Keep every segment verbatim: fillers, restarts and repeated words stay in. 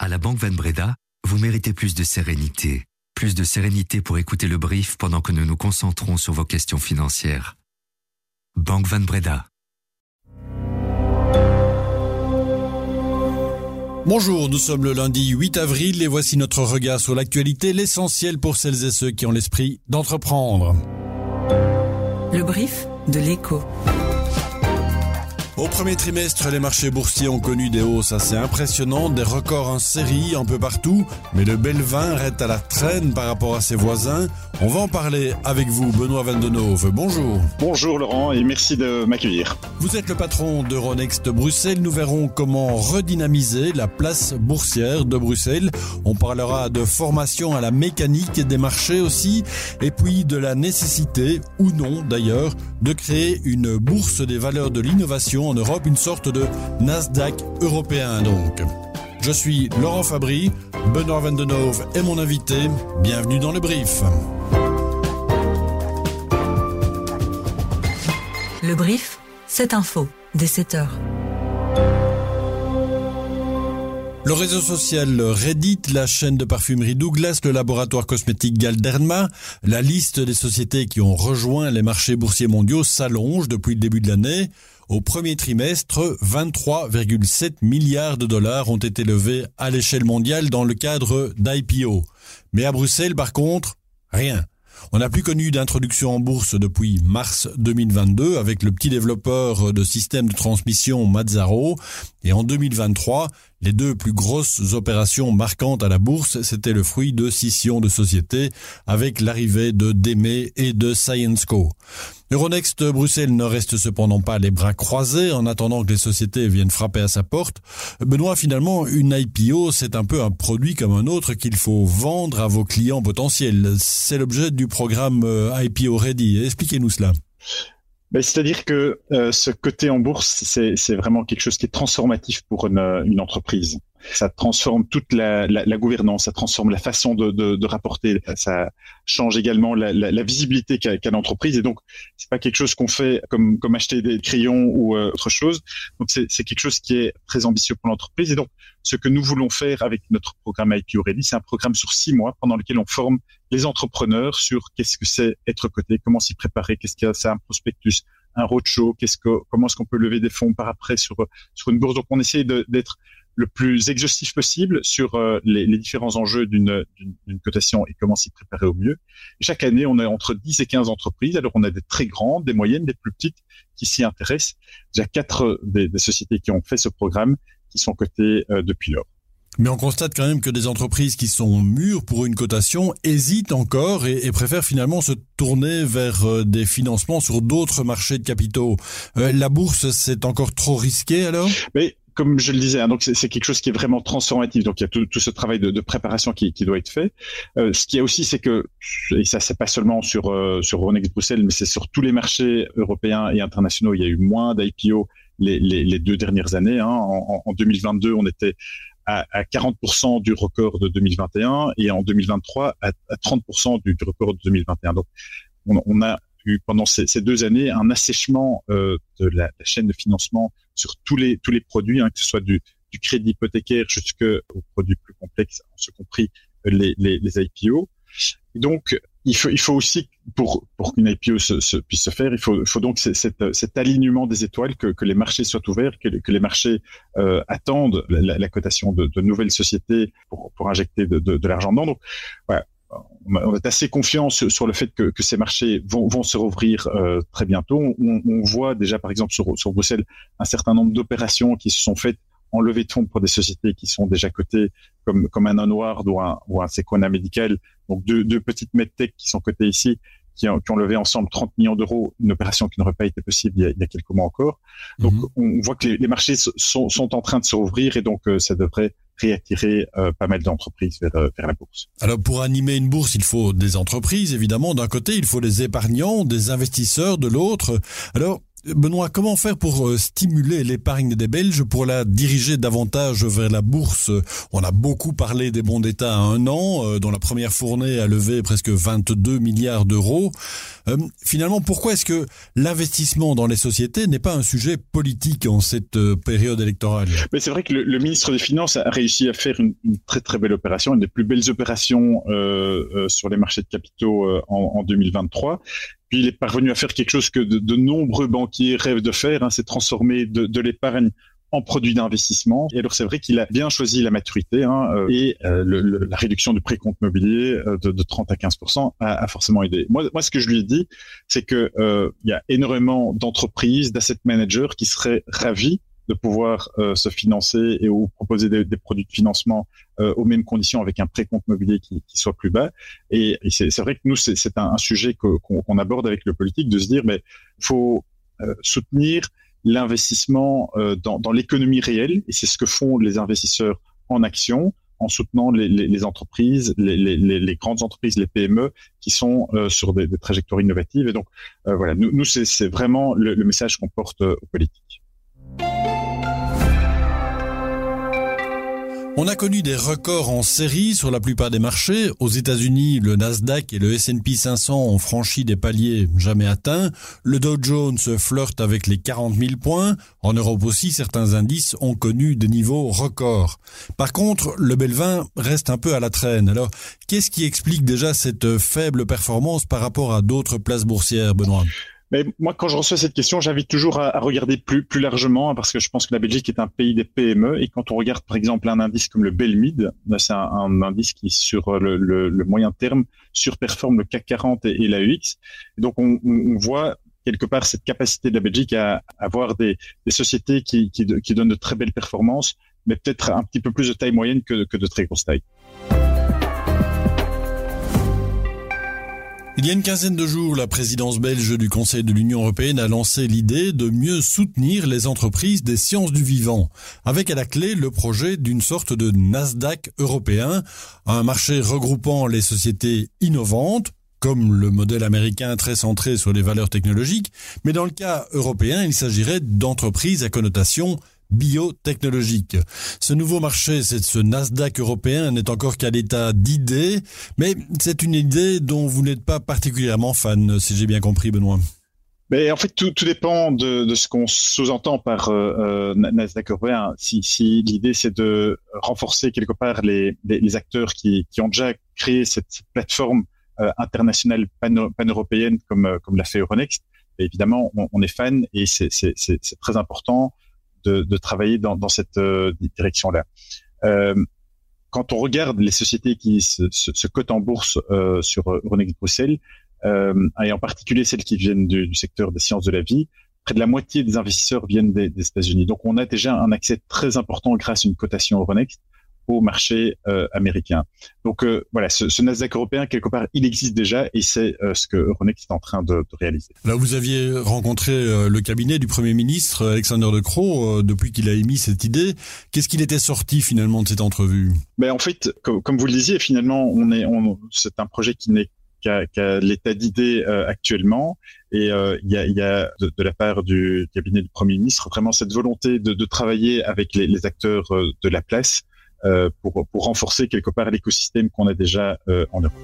À la Banque Van Breda, vous méritez plus de sérénité. Plus de sérénité pour écouter le brief pendant que nous nous concentrons sur vos questions financières. Banque Van Breda. Bonjour, nous sommes le lundi huit avril et voici notre regard sur l'actualité, l'essentiel pour celles et ceux qui ont l'esprit d'entreprendre. Le brief de l'Écho. Au premier trimestre, les marchés boursiers ont connu des hausses assez impressionnantes, des records en série un peu partout, mais le Belvin reste à la traîne par rapport à ses voisins. On va en parler avec vous, Benoît Van den Hove. Bonjour. Bonjour Laurent et merci de m'accueillir. Vous êtes le patron d'Euronext Bruxelles. Nous verrons comment redynamiser la place boursière de Bruxelles. On parlera de formation à la mécanique des marchés aussi, et puis de la nécessité, ou non d'ailleurs, de créer une bourse des valeurs de l'innovation en Europe, une sorte de Nasdaq européen donc. Je suis Laurent Fabry, Benoît Van den Hove est mon invité. Bienvenue dans le brief. Le brief, cette info, dès sept heures. Le réseau social Reddit, la chaîne de parfumerie Douglas, le laboratoire cosmétique Galderma, la liste des sociétés qui ont rejoint les marchés boursiers mondiaux s'allonge depuis le début de l'année. Au premier trimestre, vingt-trois virgule sept milliards de dollars ont été levés à l'échelle mondiale dans le cadre d'I P O. Mais à Bruxelles, par contre, rien. On n'a plus connu d'introduction en bourse depuis mars deux mille vingt-deux avec le petit développeur de système de transmission Mazaro. Et en deux mille vingt-trois, les deux plus grosses opérations marquantes à la bourse, c'était le fruit de scissions de sociétés avec l'arrivée de Deme et de Syensqo. Euronext Bruxelles ne reste cependant pas les bras croisés en attendant que les sociétés viennent frapper à sa porte. Benoît, finalement, une I P O, c'est un peu un produit comme un autre qu'il faut vendre à vos clients potentiels. C'est l'objet du programme I P O Ready. Expliquez-nous cela. Ben, c'est-à-dire que euh, ce côté en bourse, c'est, c'est vraiment quelque chose qui est transformatif pour une, une entreprise. Ça transforme toute la, la, la gouvernance, ça transforme la façon de, de, de rapporter, ça change également la, la, la visibilité qu'a, qu'a l'entreprise. Et donc, c'est pas quelque chose qu'on fait comme, comme acheter des crayons ou euh, autre chose. Donc, c'est, c'est quelque chose qui est très ambitieux pour l'entreprise. Et donc, ce que nous voulons faire avec notre programme I P O Ready, c'est un programme sur six mois pendant lequel on forme les entrepreneurs sur qu'est-ce que c'est être coté, comment s'y préparer, qu'est-ce qu'il y a, c'est un prospectus, un roadshow, qu'est-ce que, comment est-ce qu'on peut lever des fonds par après sur, sur une bourse. Donc, on essaie de, d'être le plus exhaustif possible sur euh, les, les différents enjeux d'une, d'une, d'une cotation et comment s'y préparer au mieux. Et chaque année, on a entre dix et quinze entreprises. Alors, on a des très grandes, des moyennes, des plus petites qui s'y intéressent. Il y a quatre des, des sociétés qui ont fait ce programme qui sont cotées euh, depuis lors. Mais on constate quand même que des entreprises qui sont mûres pour une cotation hésitent encore et, et préfèrent finalement se tourner vers euh, des financements sur d'autres marchés de capitaux. Euh, la bourse, c'est encore trop risqué alors ? Mais comme je le disais, hein, donc c'est, c'est quelque chose qui est vraiment transformatif. Donc il y a tout, tout ce travail de, de préparation qui, qui doit être fait. Euh, ce qu'il y a aussi, c'est que, et ça c'est pas seulement sur euh, sur Euronext Bruxelles, mais c'est sur tous les marchés européens et internationaux. Il y a eu moins d'I P O les, les, les deux dernières années. Hein. En, en deux mille vingt-deux, on était à, à quarante pour cent du record de deux mille vingt et un et en deux mille vingt-trois à, à trente pour cent du, du record de deux mille vingt et un. Donc on, on a eu pendant ces, ces deux années un assèchement euh, de la, la chaîne de financement sur tous les tous les produits, hein, que ce soit du, du crédit hypothécaire jusqu'aux produits plus complexes, y compris les, les, les I P O. Et donc, il faut il faut aussi pour pour qu'une I P O se, se puisse se faire, il faut il faut donc cet cet alignement des étoiles, que que les marchés soient ouverts, que, que les marchés euh, attendent la, la cotation de, de nouvelles sociétés pour pour injecter de, de, de l'argent dedans. Donc, voilà. On est assez confiant sur, sur le fait que, que ces marchés vont, vont se rouvrir euh, très bientôt. On, on voit déjà, par exemple, sur, sur Bruxelles, un certain nombre d'opérations qui se sont faites en levée de fonds pour des sociétés qui sont déjà cotées, comme, comme un Onward ou un, ou un Sequana Medical. Donc, deux, deux petites medtech qui sont cotées ici, qui ont, qui ont levé ensemble trente millions d'euros, une opération qui n'aurait pas été possible il y a, il y a quelques mois encore. Donc, mmh. on voit que les, les marchés sont, sont en train de se rouvrir et donc euh, ça devrait réattirer euh, pas mal d'entreprises vers, euh, vers la bourse. Alors pour animer une bourse, il faut des entreprises, évidemment. D'un côté, il faut des épargnants, des investisseurs de l'autre. Alors, Benoît, comment faire pour stimuler l'épargne des Belges, pour la diriger davantage vers la bourse? On a beaucoup parlé des bons d'État à un an, dont la première fournée a levé presque vingt-deux milliards d'euros. Euh, finalement, pourquoi est-ce que l'investissement dans les sociétés n'est pas un sujet politique en cette période électorale? Mais c'est vrai que le, le ministre des Finances a réussi à faire une, une très très belle opération, une des plus belles opérations euh, euh, sur les marchés de capitaux euh, en, en deux mille vingt-trois. Puis il est parvenu à faire quelque chose que de, de nombreux banquiers rêvent de faire, hein, c'est transformer de, de l'épargne en produit d'investissement. Et alors c'est vrai qu'il a bien choisi la maturité, hein, euh, et euh, le, le, la réduction du précompte mobilier euh, de, de trente à quinze pour cent a, a forcément aidé. Moi, moi, ce que je lui ai dit, c'est que euh, il y a énormément d'entreprises, d'asset managers qui seraient ravis de pouvoir euh, se financer et ou proposer des, des produits de financement euh, aux mêmes conditions avec un précompte mobilier qui, qui soit plus bas. Et, et c'est, c'est vrai que nous, c'est, c'est un, un sujet que, qu'on, qu'on aborde avec le politique, de se dire, mais faut euh, soutenir l'investissement euh, dans, dans l'économie réelle, et c'est ce que font les investisseurs en actions, en soutenant les, les, les entreprises, les, les, les grandes entreprises, les P M E, qui sont euh, sur des, des trajectoires innovatives. Et donc, euh, voilà, nous, nous c'est, c'est vraiment le, le message qu'on porte euh, aux politiques. On a connu des records en série sur la plupart des marchés. Aux États-Unis, le Nasdaq et le S and P cinq cents ont franchi des paliers jamais atteints. Le Dow Jones flirte avec les quarante mille points. En Europe aussi, certains indices ont connu des niveaux records. Par contre, le Belvin reste un peu à la traîne. Alors, qu'est-ce qui explique déjà cette faible performance par rapport à d'autres places boursières, Benoît ? Mais moi, quand je reçois cette question, j'invite toujours à, à regarder plus, plus largement, parce que je pense que la Belgique est un pays des P M E. Et quand on regarde, par exemple, un indice comme le Belmid, c'est un, un indice qui, sur le, le, le moyen terme, surperforme le C A C quarante et, et l'A E X. Et donc, on, on voit quelque part cette capacité de la Belgique à avoir des, des sociétés qui, qui, qui donnent de très belles performances, mais peut-être un petit peu plus de taille moyenne que, que de très grosse taille. Il y a une quinzaine de jours, la présidence belge du Conseil de l'Union européenne a lancé l'idée de mieux soutenir les entreprises des sciences du vivant, avec à la clé le projet d'une sorte de Nasdaq européen, un marché regroupant les sociétés innovantes, comme le modèle américain très centré sur les valeurs technologiques, mais dans le cas européen, il s'agirait d'entreprises à connotation biotechnologique. Ce nouveau marché, c'est ce Nasdaq européen, n'est encore qu'à l'état d'idée, mais c'est une idée dont vous n'êtes pas particulièrement fan, si j'ai bien compris, Benoît. Mais en fait, tout, tout dépend de, de ce qu'on sous-entend par euh, Nasdaq européen. Si, si l'idée c'est de renforcer quelque part les, les, les acteurs qui, qui ont déjà créé cette, cette plateforme euh, internationale pan, pan-européenne comme, comme l'a fait Euronext, évidemment, on, on est fan et c'est, c'est, c'est, c'est très important De, de travailler dans, dans cette euh, direction-là. Euh, quand on regarde les sociétés qui se, se, se cotent en bourse euh, sur Euronext Bruxelles, euh, et en particulier celles qui viennent du, du secteur des sciences de la vie, près de la moitié des investisseurs viennent des, des États-Unis. Donc, on a déjà un accès très important grâce à une cotation Euronext au marché euh, américain. Donc euh, voilà, ce, ce Nasdaq européen, quelque part, il existe déjà et c'est euh, ce que Euronext est en train de, de réaliser. Là, vous aviez rencontré euh, le cabinet du Premier ministre, Alexander De Croo, euh, depuis qu'il a émis cette idée. Qu'est-ce qu'il était sorti finalement de cette entrevue ? Ben, en fait, comme, comme vous le disiez, finalement, on est, on, c'est un projet qui n'est qu'à, qu'à l'état d'idée euh, actuellement. Et euh, il y a, il y a de, de la part du cabinet du Premier ministre vraiment cette volonté de, de travailler avec les, les acteurs euh, de la place Euh, pour, pour renforcer quelque part l'écosystème qu'on a déjà euh, en Europe.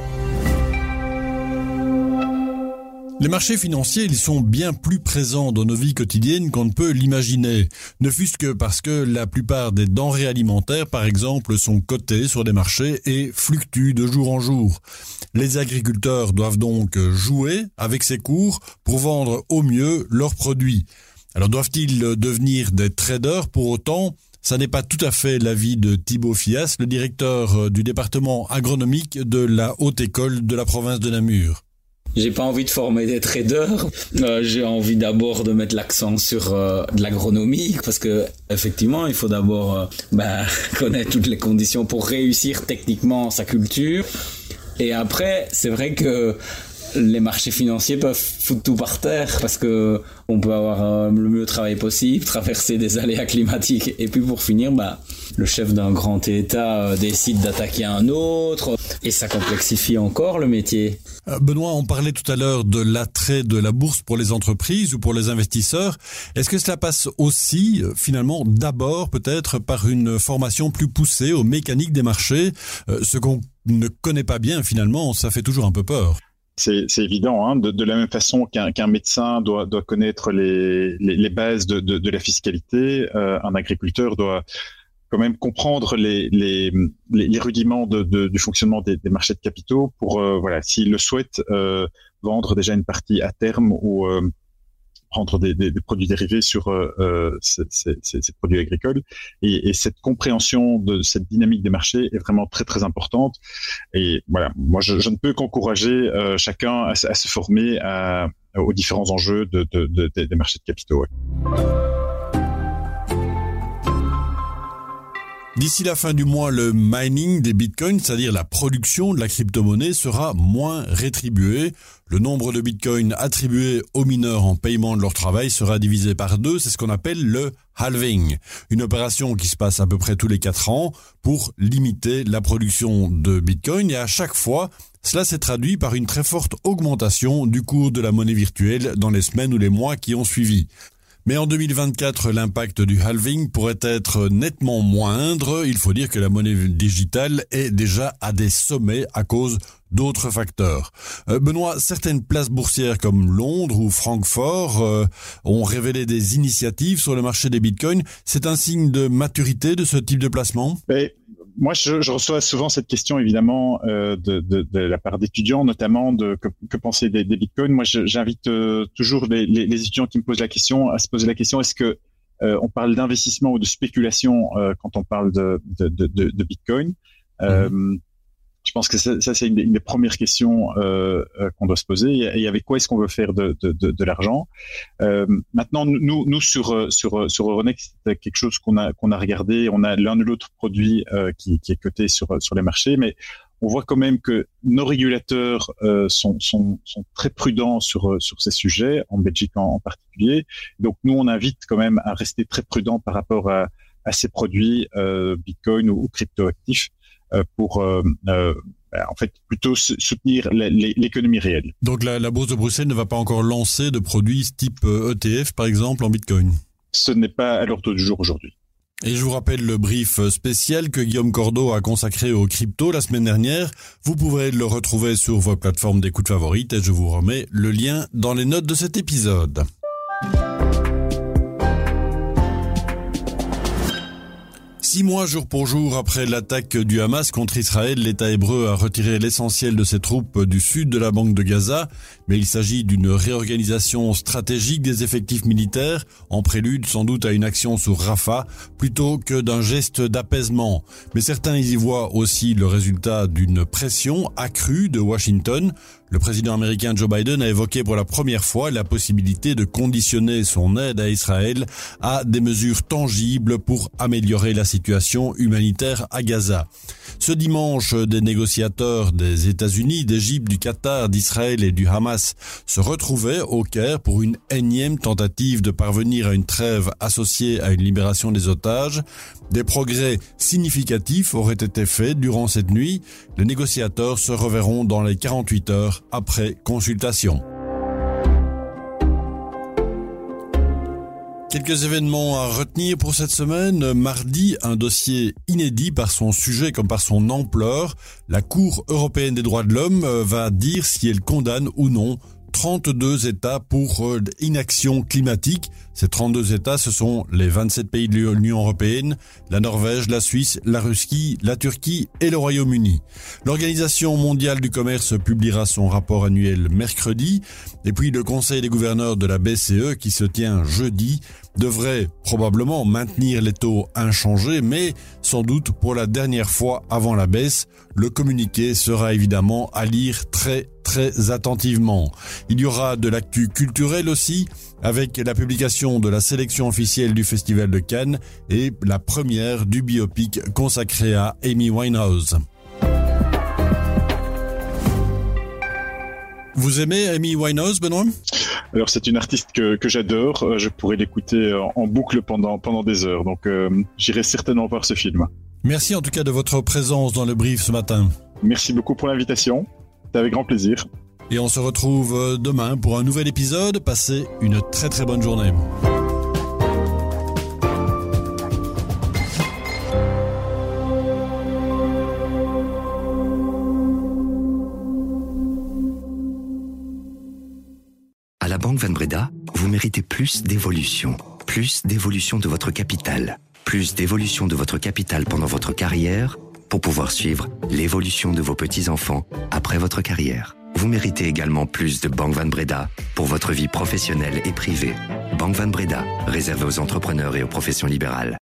Les marchés financiers, ils sont bien plus présents dans nos vies quotidiennes qu'on ne peut l'imaginer. Ne fût-ce que parce que la plupart des denrées alimentaires, par exemple, sont cotées sur des marchés et fluctuent de jour en jour. Les agriculteurs doivent donc jouer avec ces cours pour vendre au mieux leurs produits. Alors doivent-ils devenir des traders pour autant ? Ça n'est pas tout à fait l'avis de Thibaut Fias, le directeur du département agronomique de la Haute École de la province de Namur. J'ai pas envie de former des traders. Euh, j'ai envie d'abord de mettre l'accent sur euh, de l'agronomie, parce que effectivement, il faut d'abord euh, bah, connaître toutes les conditions pour réussir techniquement sa culture. Et après, c'est vrai que les marchés financiers peuvent foutre tout par terre parce que on peut avoir euh, le mieux travail possible, traverser des aléas climatiques et puis pour finir, bah, le chef d'un grand État euh, décide d'attaquer un autre et ça complexifie encore le métier. Euh, Benoît, on parlait tout à l'heure de l'attrait de la bourse pour les entreprises ou pour les investisseurs. Est-ce que cela passe aussi, euh, finalement, d'abord peut-être par une formation plus poussée aux mécaniques des marchés, euh, ce qu'on ne connaît pas bien finalement, ça fait toujours un peu peur. C'est, c'est évident, hein, de, de la même façon qu'un, qu'un médecin doit, doit connaître les, les, les bases de, de, de la fiscalité, euh, un agriculteur doit quand même comprendre les, les, les, les rudiments de, de, du fonctionnement des, des marchés de capitaux pour, euh, voilà, s'il le souhaite, euh, vendre déjà une partie à terme ou euh, prendre des, des, des produits dérivés sur euh, ces, ces, ces produits agricoles. Et, et cette compréhension de cette dynamique des marchés est vraiment très très importante. Et voilà, moi je, je ne peux qu'encourager euh, chacun à, à se former à, aux différents enjeux de, de, de, de, des marchés de capitaux. Ouais. D'ici la fin du mois, le mining des bitcoins, c'est-à-dire la production de la crypto-monnaie, sera moins rétribué. Le nombre de bitcoins attribués aux mineurs en paiement de leur travail sera divisé par deux. C'est ce qu'on appelle le halving. Une opération qui se passe à peu près tous les quatre ans pour limiter la production de bitcoins. Et à chaque fois, cela s'est traduit par une très forte augmentation du cours de la monnaie virtuelle dans les semaines ou les mois qui ont suivi. Mais en deux mille vingt-quatre, l'impact du halving pourrait être nettement moindre. Il faut dire que la monnaie digitale est déjà à des sommets à cause d'autres facteurs. Euh, Benoît, certaines places boursières comme Londres ou Francfort euh, ont révélé des initiatives sur le marché des bitcoins. C'est un signe de maturité de ce type de placement ? Mais... Moi, je, je reçois souvent cette question, évidemment, euh, de, de, de la part d'étudiants, notamment de que, que penser des, des bitcoins. Moi, je, j'invite euh, toujours les, les, les étudiants qui me posent la question à se poser la question est-ce que euh, on parle d'investissement ou de spéculation euh, quand on parle de, de, de, de, de bitcoin. Euh, mmh. Je pense que ça, ça c'est une, une des premières questions euh, euh, qu'on doit se poser. Et avec quoi est-ce qu'on veut faire de, de, de, de l'argent ? euh, Maintenant, nous, nous sur sur sur Euronext, c'est quelque chose qu'on a qu'on a regardé. On a l'un ou l'autre produit euh, qui, qui est coté sur sur les marchés, mais on voit quand même que nos régulateurs euh, sont sont sont très prudents sur sur ces sujets, en Belgique en, en particulier. Donc nous, on invite quand même à rester très prudent par rapport à à ces produits euh, Bitcoin ou, ou cryptoactifs. Pour euh, euh, en fait plutôt soutenir l'économie réelle. Donc la, la bourse de Bruxelles ne va pas encore lancer de produits type E T F par exemple en Bitcoin ? Ce n'est pas à l'ordre du jour aujourd'hui. Et je vous rappelle le brief spécial que Guillaume Cordeau a consacré aux cryptos la semaine dernière. Vous pourrez le retrouver sur vos plateformes d'écoute favorites et je vous remets le lien dans les notes de cet épisode. Six mois jour pour jour après l'attaque du Hamas contre Israël, l'État hébreu a retiré l'essentiel de ses troupes du sud de la bande de Gaza, mais il s'agit d'une réorganisation stratégique des effectifs militaires, en prélude sans doute à une action sur Rafah, plutôt que d'un geste d'apaisement. Mais certains y voient aussi le résultat d'une pression accrue de Washington. Le président américain Joe Biden a évoqué pour la première fois la possibilité de conditionner son aide à Israël à des mesures tangibles pour améliorer la situation humanitaire à Gaza. Ce dimanche, des négociateurs des États-Unis, d'Égypte, du Qatar, d'Israël et du Hamas se retrouvaient au Caire pour une énième tentative de parvenir à une trêve associée à une libération des otages. Des progrès significatifs auraient été faits durant cette nuit. Les négociateurs se reverront dans les quarante-huit heures après consultation. Quelques événements à retenir pour cette semaine. Mardi, un dossier inédit par son sujet comme par son ampleur. La Cour européenne des droits de l'homme va dire si elle condamne ou non trente-deux États pour euh, inaction climatique. Ces trente-deux États, ce sont les vingt-sept pays de l'Union européenne, la Norvège, la Suisse, la Russie, la Turquie et le Royaume-Uni. L'Organisation mondiale du commerce publiera son rapport annuel mercredi. Et puis le Conseil des gouverneurs de la B C E, qui se tient jeudi, devrait probablement maintenir les taux inchangés, mais sans doute pour la dernière fois avant la baisse. Le communiqué sera évidemment à lire très très attentivement. Il y aura de l'actu culturelle aussi, avec la publication de la sélection officielle du Festival de Cannes et la première du biopic consacré à Amy Winehouse. Vous aimez Amy Winehouse, Benoît ? Alors c'est une artiste que, que j'adore, je pourrais l'écouter en, en boucle pendant, pendant des heures, donc euh, j'irai certainement voir ce film. Merci en tout cas de votre présence dans le brief ce matin. Merci beaucoup pour l'invitation, c'était avec grand plaisir. Et on se retrouve demain pour un nouvel épisode. Passez une très très bonne journée. À la Banque Van Breda, vous méritez plus d'évolution. Plus d'évolution de votre capital. Plus d'évolution de votre capital pendant votre carrière pour pouvoir suivre l'évolution de vos petits-enfants après votre carrière. Vous méritez également plus de Banque Van Breda pour votre vie professionnelle et privée. Banque Van Breda, réservée aux entrepreneurs et aux professions libérales.